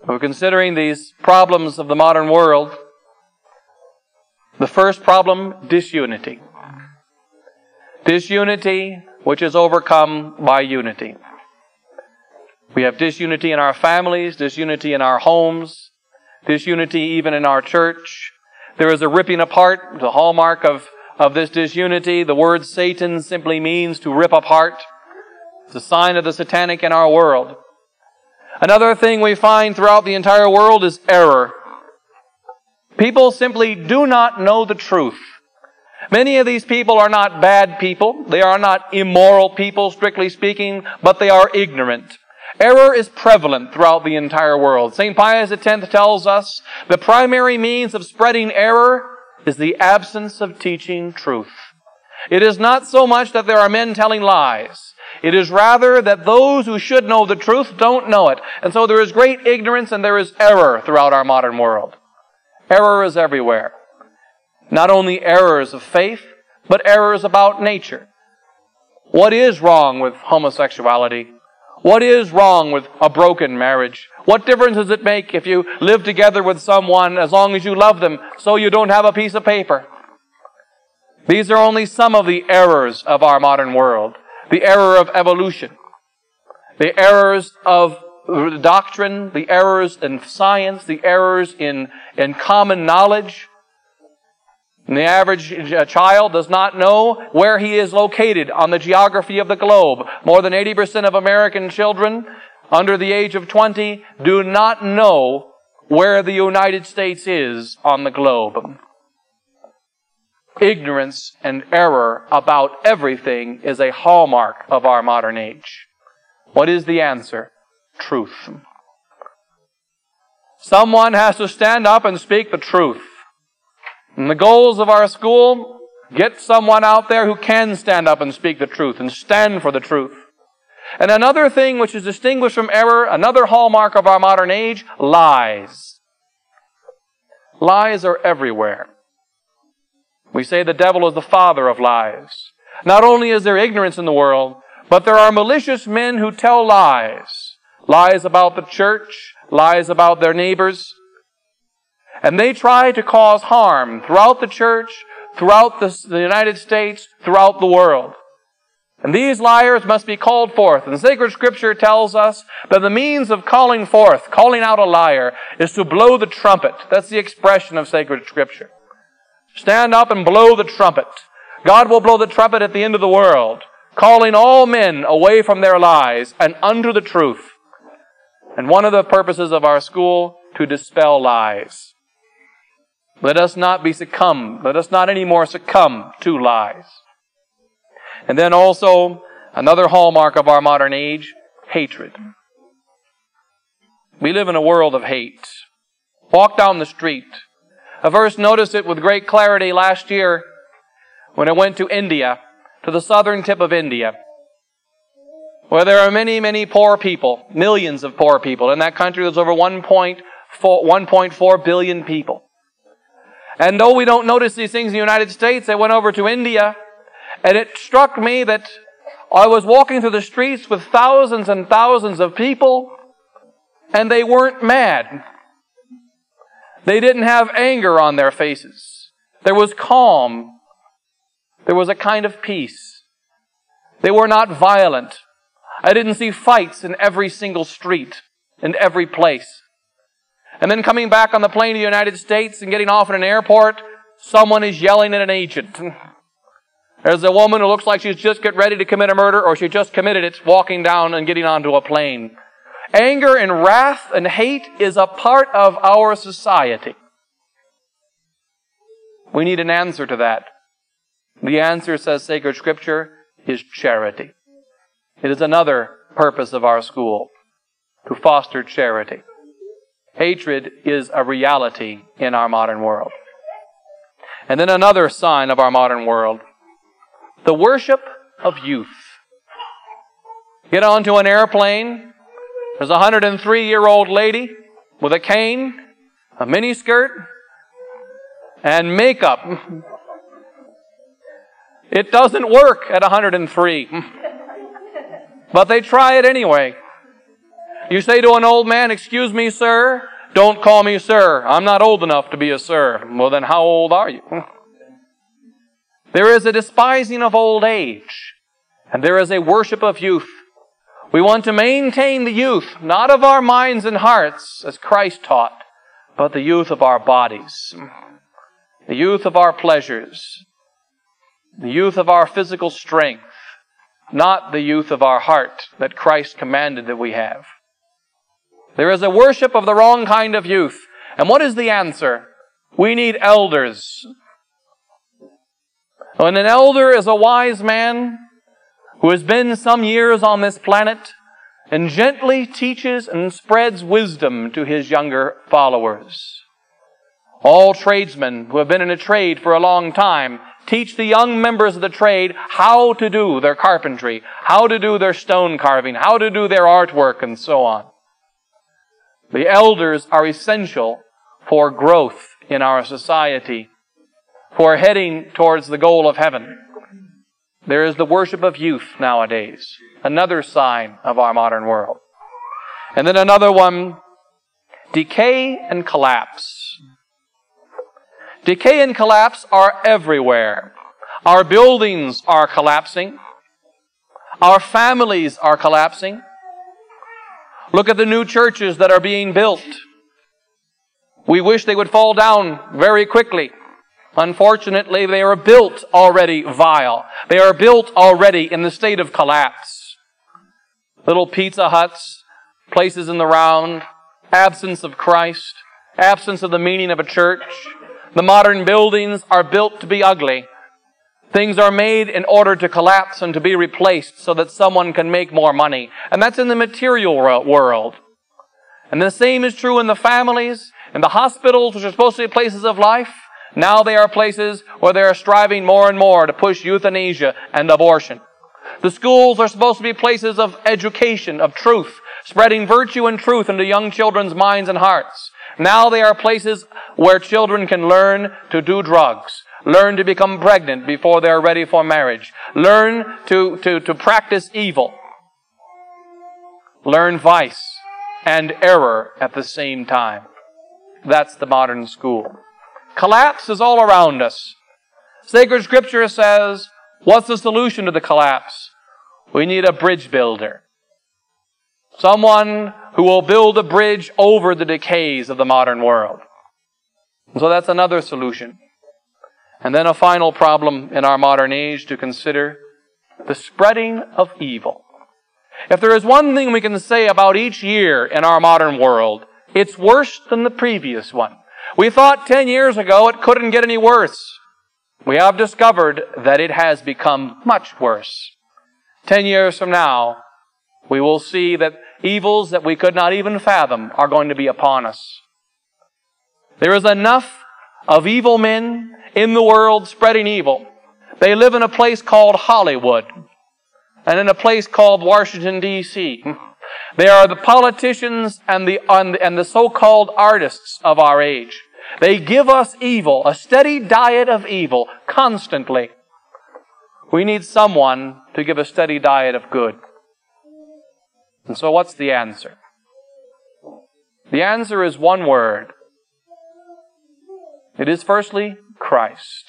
We're considering these problems of the modern world. The first problem, disunity. Disunity which is overcome by unity. We have disunity in our families, disunity in our homes, disunity even in our church. There is a ripping apart, the hallmark of this disunity. The word Satan simply means to rip apart. It's a sign of the satanic in our world. Another thing we find throughout the entire world is error. People simply do not know the truth. Many of these people are not bad people. They are not immoral people, strictly speaking, but they are ignorant. Error is prevalent throughout the entire world. St. Pius X tells us the primary means of spreading error is the absence of teaching truth. It is not so much that there are men telling lies. It is rather that those who should know the truth don't know it. And so there is great ignorance and there is error throughout our modern world. Error is everywhere. Not only errors of faith, but errors about nature. What is wrong with homosexuality? What is wrong with a broken marriage? What difference does it make if you live together with someone as long as you love them so you don't have a piece of paper? These are only some of the errors of our modern world. The error of evolution. The errors of doctrine. The errors in science. The errors in common knowledge. And the average child does not know where he is located on the geography of the globe. More than 80% of American children under the age of 20 do not know where the United States is on the globe. Ignorance and error about everything is a hallmark of our modern age. What is the answer? Truth. Someone has to stand up and speak the truth. And the goals of our school, get someone out there who can stand up and speak the truth and stand for the truth. And another thing which is distinguished from error, another hallmark of our modern age, lies. Lies are everywhere. We say the devil is the father of lies. Not only is there ignorance in the world, but there are malicious men who tell lies. Lies about the church, lies about their neighbors. And they try to cause harm throughout the church, throughout the United States, throughout the world. And these liars must be called forth. And sacred Scripture tells us that the means of calling forth, calling out a liar, is to blow the trumpet. That's the expression of sacred Scripture. Stand up and blow the trumpet. God will blow the trumpet at the end of the world, calling all men away from their lies and unto the truth. And one of the purposes of our school, to dispel lies. Let us not let us not anymore succumb to lies. And then also, another hallmark of our modern age, hatred. We live in a world of hate. Walk down the street. I first noticed it with great clarity last year when I went to India, to the southern tip of India, where there are many, many poor people, millions of poor people. In that country, there's over 1.4 billion people. And though we don't notice these things in the United States, I went over to India, and it struck me that I was walking through the streets with thousands and thousands of people, and they weren't mad. They didn't have anger on their faces. There was calm. There was a kind of peace. They were not violent. I didn't see fights in every single street, in every place. And then coming back on the plane to the United States and getting off in an airport, someone is yelling at an agent. There's a woman who looks like she's just getting ready to commit a murder, or she just committed it, walking down and getting onto a plane. Anger and wrath and hate is a part of our society. We need an answer to that. The answer, says sacred Scripture, is charity. It is another purpose of our school, to foster charity. Hatred is a reality in our modern world. And then another sign of our modern world, the worship of youth. Get onto an airplane, there's a 103-year-old lady with a cane, a miniskirt, and makeup. It doesn't work at 103. But they try it anyway. You say to an old man, "Excuse me, sir." "Don't call me sir. I'm not old enough to be a sir." "Well, then how old are you?" There is a despising of old age, and there is a worship of youth. We want to maintain the youth, not of our minds and hearts, as Christ taught, but the youth of our bodies, the youth of our pleasures, the youth of our physical strength, not the youth of our heart that Christ commanded that we have. There is a worship of the wrong kind of youth. And what is the answer? We need elders. When an elder is a wise man who has been some years on this planet and gently teaches and spreads wisdom to his younger followers. All tradesmen who have been in a trade for a long time teach the young members of the trade how to do their carpentry, how to do their stone carving, how to do their artwork, and so on. The elders are essential for growth in our society, for heading towards the goal of heaven. There is the worship of youth nowadays, another sign of our modern world. And then another one, decay and collapse. Decay and collapse are everywhere. Our buildings are collapsing. Our families are collapsing. Look at the new churches that are being built. We wish they would fall down very quickly. Unfortunately, they are built already vile. They are built already in the state of collapse. Little Pizza Huts, places in the round, absence of Christ, absence of the meaning of a church. The modern buildings are built to be ugly. Things are made in order to collapse and to be replaced so that someone can make more money. And that's in the material world. And the same is true in the families, in the hospitals, which are supposed to be places of life. Now they are places where they are striving more and more to push euthanasia and abortion. The schools are supposed to be places of education, of truth, spreading virtue and truth into young children's minds and hearts. Now they are places where children can learn to do drugs, learn to become pregnant before they are ready for marriage, learn to practice evil, learn vice and error at the same time. That's the modern school. Collapse is all around us. Sacred Scripture says, what's the solution to the collapse? We need a bridge builder. Someone who will build a bridge over the decays of the modern world. And so that's another solution. And then a final problem in our modern age to consider, the spreading of evil. If there is one thing we can say about each year in our modern world, it's worse than the previous one. We thought 10 years ago it couldn't get any worse. We have discovered that it has become much worse. 10 years from now, we will see that evils that we could not even fathom are going to be upon us. There is enough of evil men in the world spreading evil. They live in a place called Hollywood and in a place called Washington, D.C. They are the politicians and the so-called artists of our age. They give us evil, a steady diet of evil, constantly. We need someone to give a steady diet of good. And so what's the answer? The answer is one word. It is firstly, Christ.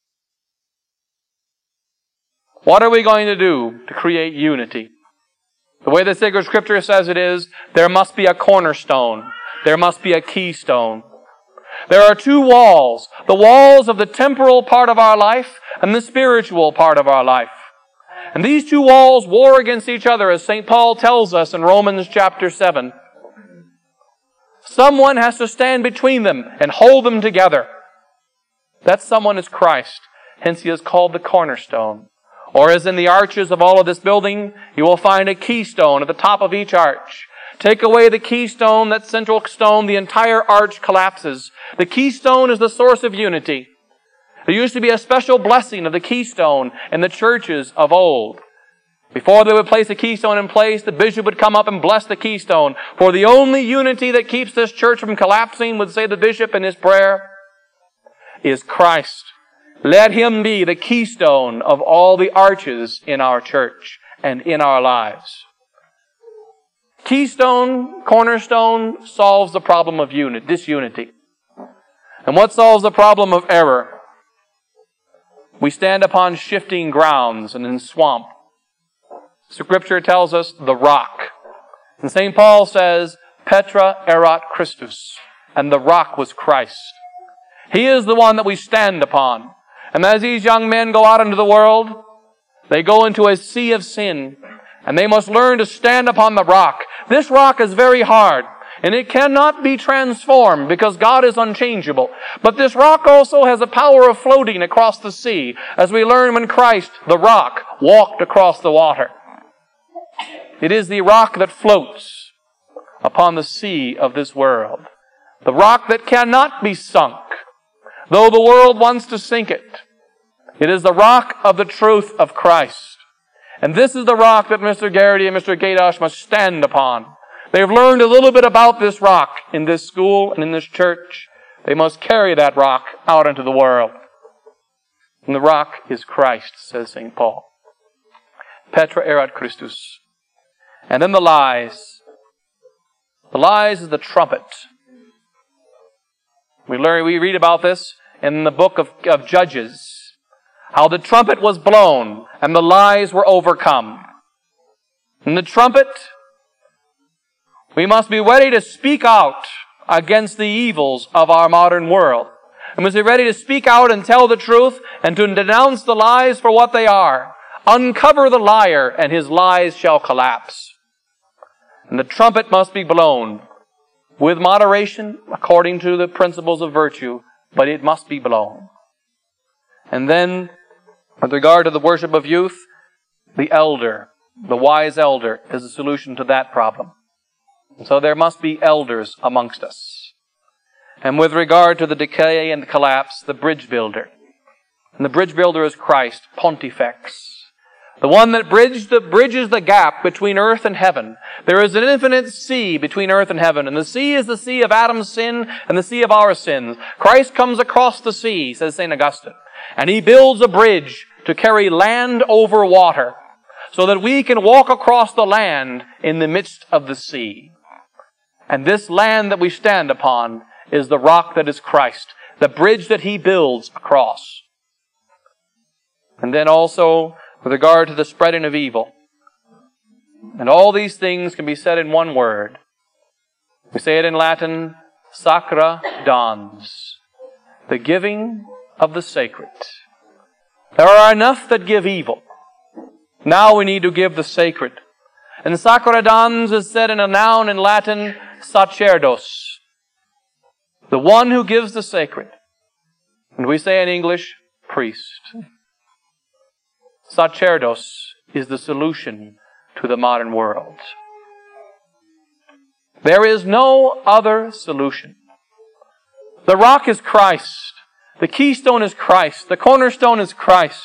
What are we going to do to create unity? The way the Sacred Scripture says it is, there must be a cornerstone. There must be a keystone. There are two walls. The walls of the temporal part of our life and the spiritual part of our life. And these two walls war against each other, as St. Paul tells us in Romans chapter 7. Someone has to stand between them and hold them together. That someone is Christ. Hence He is called the cornerstone. Or as in the arches of all of this building, you will find a keystone at the top of each arch. Take away the keystone, that central stone, the entire arch collapses. The keystone is the source of unity. There used to be a special blessing of the keystone in the churches of old. Before they would place the keystone in place, the bishop would come up and bless the keystone. For the only unity that keeps this church from collapsing, would say the bishop in his prayer, is Christ. Let Him be the keystone of all the arches in our church and in our lives. Keystone, cornerstone, solves the problem of disunity. And what solves the problem of error? We stand upon shifting grounds and in swamp. Scripture tells us the rock. And St. Paul says, Petra erat Christus. And the rock was Christ. He is the one that we stand upon. And as these young men go out into the world, they go into a sea of sin. And they must learn to stand upon the rock. This rock is very hard. And it cannot be transformed because God is unchangeable. But this rock also has a power of floating across the sea, as we learn when Christ, the rock, walked across the water. It is the rock that floats upon the sea of this world. The rock that cannot be sunk, though the world wants to sink it. It is the rock of the truth of Christ. And this is the rock that Mr. Garrity and Mr. Gaydosh must stand upon. They've learned a little bit about this rock in this school and in this church. They must carry that rock out into the world. And the rock is Christ, says St. Paul. Petra erat Christus. And then the lies. The lies is the trumpet. We read about this in the book of Judges. How the trumpet was blown and the lies were overcome. And the trumpet, we must be ready to speak out against the evils of our modern world. We must be ready to speak out and tell the truth and to denounce the lies for what they are. Uncover the liar and his lies shall collapse. And the trumpet must be blown with moderation according to the principles of virtue, but it must be blown. And then, with regard to the worship of youth, the elder, the wise elder, is the solution to that problem. So there must be elders amongst us. And with regard to the decay and collapse, the bridge builder. And the bridge builder is Christ, Pontifex. The one that bridges the gap between earth and heaven. There is an infinite sea between earth and heaven. And the sea is the sea of Adam's sin and the sea of our sins. Christ comes across the sea, says St. Augustine. And He builds a bridge to carry land over water, so that we can walk across the land in the midst of the sea. And this land that we stand upon is the rock that is Christ, the bridge that He builds across. And then also, with regard to the spreading of evil. And all these things can be said in one word. We say it in Latin, sacra dans, the giving of the sacred. There are enough that give evil. Now we need to give the sacred. And sacra dans is said in a noun in Latin, sacerdos, the one who gives the sacred. And we say in English, priest. Sacerdos is the solution to the modern world. There is no other solution. The rock is Christ. The keystone is Christ. The cornerstone is Christ.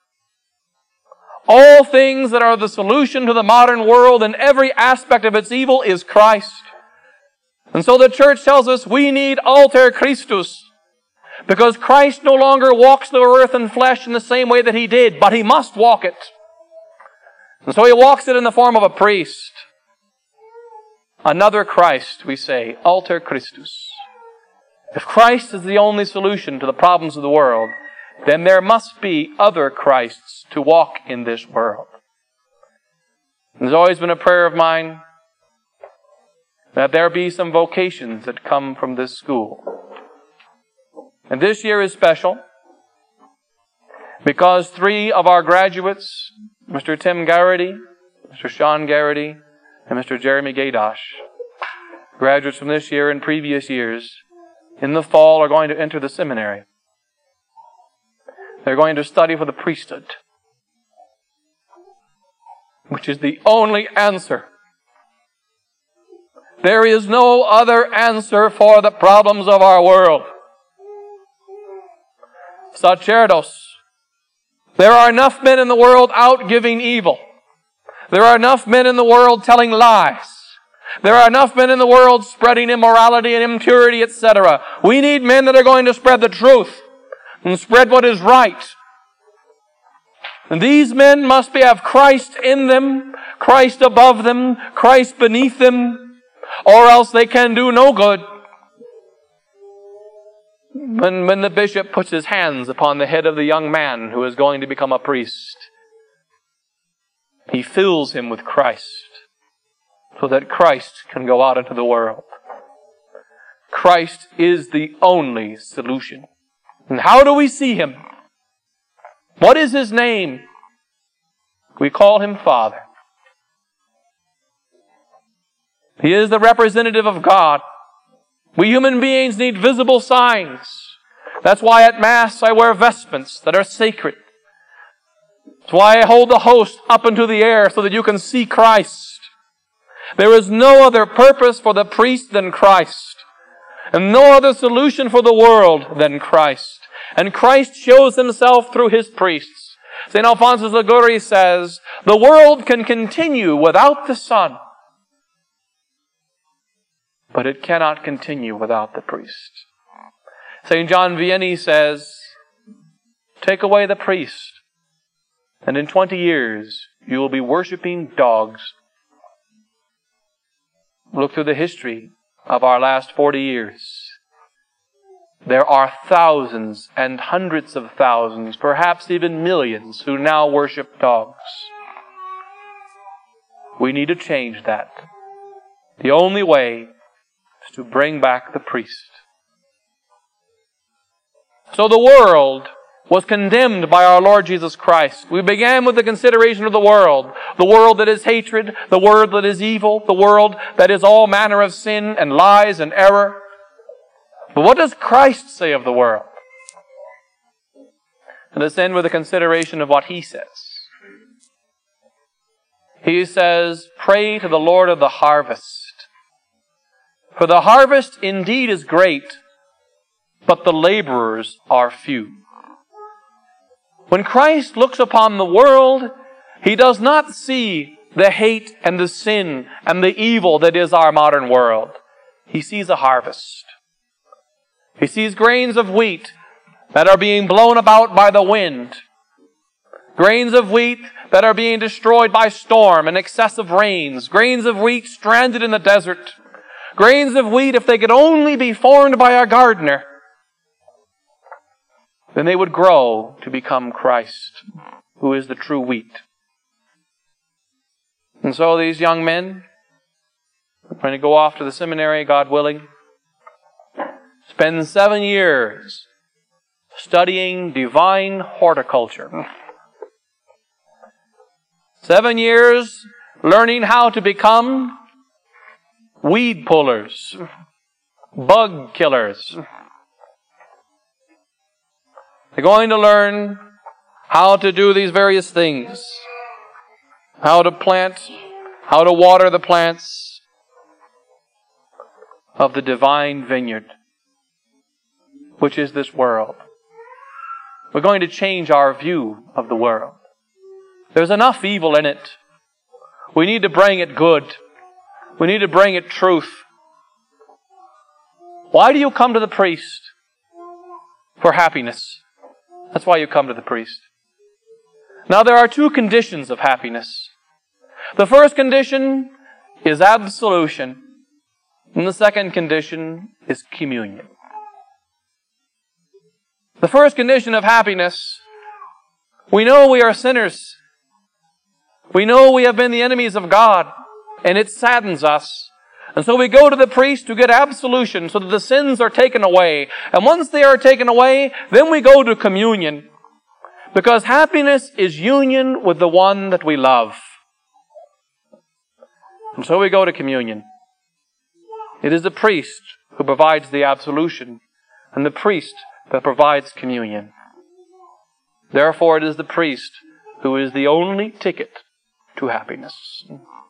All things that are the solution to the modern world and every aspect of its evil is Christ. And so the church tells us we need alter Christus, because Christ no longer walks the earth in flesh in the same way that He did, but He must walk it. And so He walks it in the form of a priest. Another Christ, we say, alter Christus. If Christ is the only solution to the problems of the world, then there must be other Christs to walk in this world. There's always been a prayer of mine that there be some vocations that come from this school. And this year is special because 3 of our graduates, Mr. Tim Garrity, Mr. Sean Garrity, and Mr. Jeremy Gaydosh, graduates from this year and previous years, in the fall are going to enter the seminary. They're going to study for the priesthood, which is the only answer. There is no other answer for the problems of our world. Sacerdos. There are enough men in the world out giving evil. There are enough men in the world telling lies. There are enough men in the world spreading immorality and impurity, etc. We need men that are going to spread the truth and spread what is right. And these men must have Christ in them, Christ above them, Christ beneath them, or else they can do no good. When the bishop puts his hands upon the head of the young man who is going to become a priest, he fills him with Christ so that Christ can go out into the world. Christ is the only solution. And how do we see Him? What is His name? We call Him Father. He is the representative of God. We human beings need visible signs. That's why at Mass I wear vestments that are sacred. That's why I hold the host up into the air so that you can see Christ. There is no other purpose for the priest than Christ, and no other solution for the world than Christ. And Christ shows Himself through His priests. St. Alphonsus Liguori says, the world can continue without the Son, but it cannot continue without the priest. St. John Vianney says, take away the priest, and in 20 years you will be worshiping dogs. Look through the history of our last 40 years. There are thousands and hundreds of thousands, perhaps even millions, who now worship dogs. We need to change that. The only way is to bring back the priest. So the world was condemned by our Lord Jesus Christ. We began with the consideration of the world that is hatred, the world that is evil, the world that is all manner of sin and lies and error. But what does Christ say of the world? And let's end with a consideration of what He says. He says, pray to the Lord of the harvest. For the harvest indeed is great, but the laborers are few. When Christ looks upon the world, He does not see the hate and the sin and the evil that is our modern world. He sees a harvest. He sees grains of wheat that are being blown about by the wind. Grains of wheat that are being destroyed by storm and excessive rains. Grains of wheat stranded in the desert. Grains of wheat, if they could only be formed by a gardener, then they would grow to become Christ, who is the true wheat. And so these young men are going to go off to the seminary, God willing, spend 7 years studying divine horticulture. 7 years learning how to become weed pullers, bug killers. They're going to learn how to do these various things. How to plant, how to water the plants of the divine vineyard, which is this world. We're going to change our view of the world. There's enough evil in it. We need to bring it good. We need to bring it truth. Why do you come to the priest? For happiness. That's why you come to the priest. Now there are 2 conditions of happiness. The first condition is absolution. And the second condition is communion. The first condition of happiness, we know we are sinners. We know we have been the enemies of God, and it saddens us. And so we go to the priest to get absolution so that the sins are taken away. And once they are taken away, then we go to communion. Because happiness is union with the one that we love. And so we go to communion. It is the priest who provides the absolution, and the priest that provides communion. Therefore, it is the priest who is the only ticket to happiness.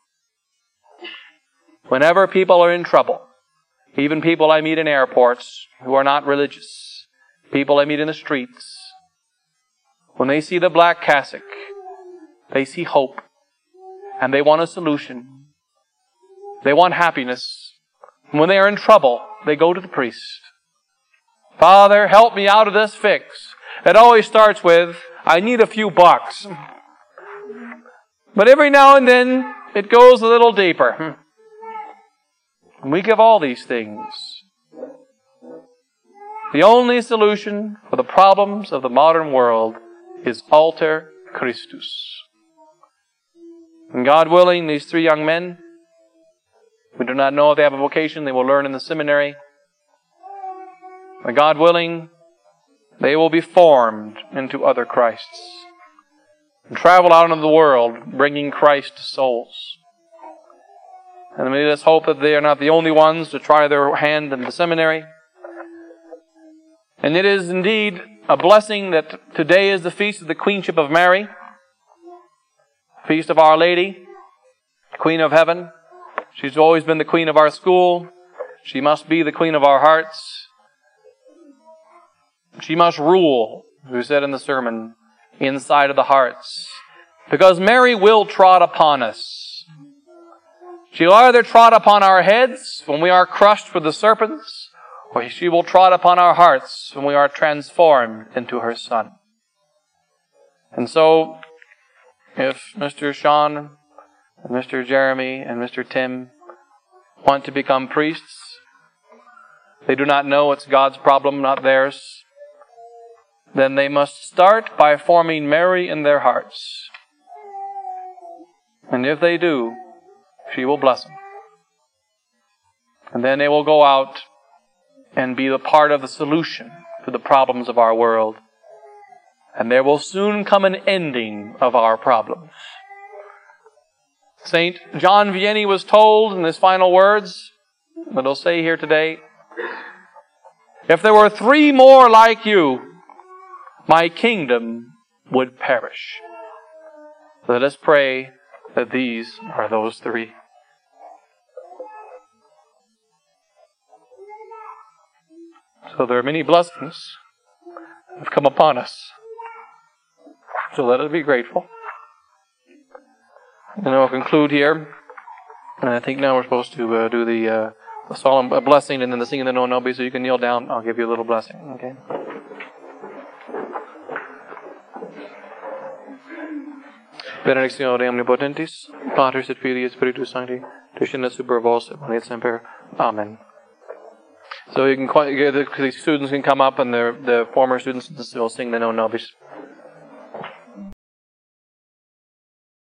Whenever people are in trouble, even people I meet in airports who are not religious, people I meet in the streets, when they see the black cassock, they see hope, and they want a solution. They want happiness. And when they are in trouble, they go to the priest. Father, help me out of this fix. It always starts with, I need a few bucks. But every now and then, it goes a little deeper. And we give all these things. The only solution for the problems of the modern world is alter Christus. And God willing, these three young men, we do not know if they have a vocation, they will learn in the seminary. But God willing, they will be formed into other Christs and travel out into the world bringing Christ to souls. And let us hope that they are not the only ones to try their hand in the seminary. And it is indeed a blessing that today is the feast of the Queenship of Mary, feast of Our Lady, Queen of Heaven. She's always been the Queen of our school. She must be the Queen of our hearts. She must rule, as we said in the sermon, inside of the hearts. Because Mary will trot upon us. She will either trot upon our heads when we are crushed with the serpents, or she will trot upon our hearts when we are transformed into her Son. And so, if Mr. Sean, and Mr. Jeremy, and Mr. Tim want to become priests, they do not know it's God's problem, not theirs, then they must start by forming Mary in their hearts. And if they do, she will bless them. And then they will go out and be the part of the solution to the problems of our world. And there will soon come an ending of our problems. St. John Vianney was told in his final words, that he'll say here today, if there were 3 more like you, my kingdom would perish. Let us pray that these are those 3. So there are many blessings that have come upon us. So let us be grateful. And I'll conclude here. And I think now we're supposed to do the solemn blessing and then the singing the No Nobis. So you can kneel down. I'll give you a little blessing. Okay. Benedictione omnipotentis, Patris et Filii et Spiritus Sancti, descendat super vos et manet semper. Amen. So you can the students can come up, and the former students will sing the No Nobis.